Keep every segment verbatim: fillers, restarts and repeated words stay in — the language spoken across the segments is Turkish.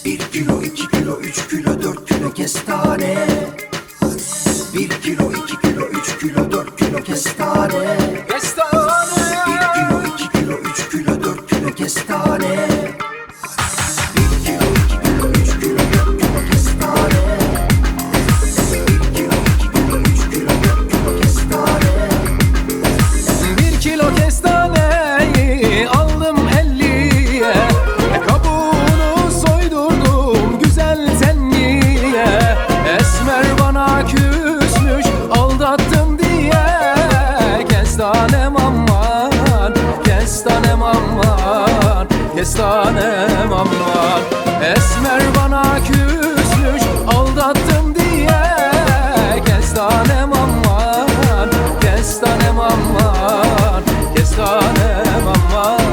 Bir kilo, iki kilo, üç kilo, dört kilo kestane. Bir kilo, iki kilo, üç kilo, dört kilo kestane. Kestane. Bir kilo, iki kilo, üç kilo, dört kilo kestane. Bir kilo, iki kilo, üç kilo, dört kilo kestane. Bir kilo, iki kilo, üç kilo, dört kilo kestane. Bir kilo kestaneyi aldım elliye, kabuğunu soydurdum güzel tenliye. Esmer bana küsmüş aldattım diye. Kestanem aman, kestanem aman, kestanem aman. Esmer bana küsmüş aldattım diye. Kestanem aman, kestanem aman, kestanem aman.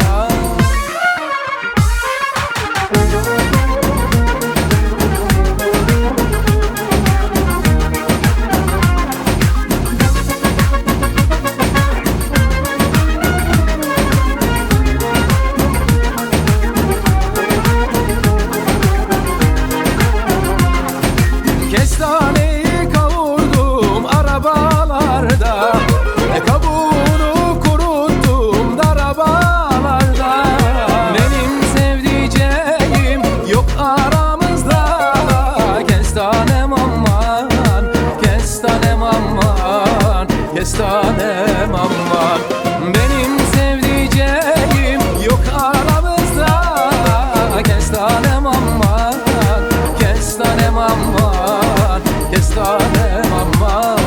Kestaneyi kavurdum arabalarda, e kabuğunu kuruttum darabalarda. Benim sevdiceğim yok aramızda. Kestanem aman, kestanem aman, kestanem aman. Benim sevdiceğim yok aramızda. Kestanem aman, kestanem aman, kestanem aman.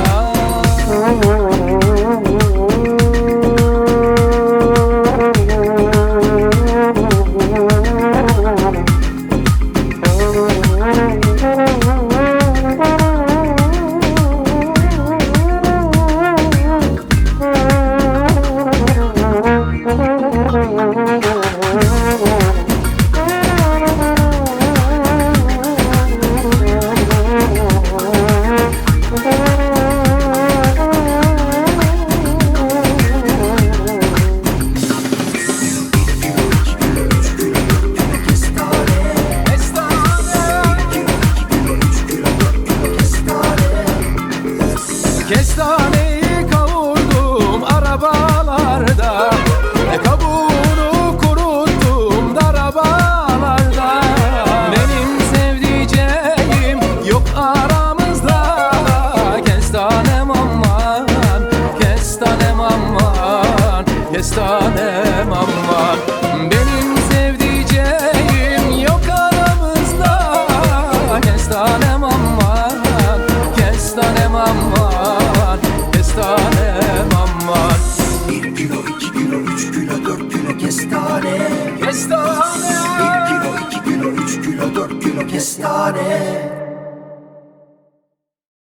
Kestaneyi kavurdum arabalarda, e kabuğunu kuruttum darabalarda. Benim sevdiceğim yok aramızda. Kestanem aman, kestanem aman, kestanem aman. Benim sevdiceğim yok aramızda. Kestanem aman, kestanem aman, kestanem aman. Bir kilo, iki kilo, üç kilo, dört kilo kestane. Kestane. Bir kilo, iki kilo, üç kilo, dört kilo kestane.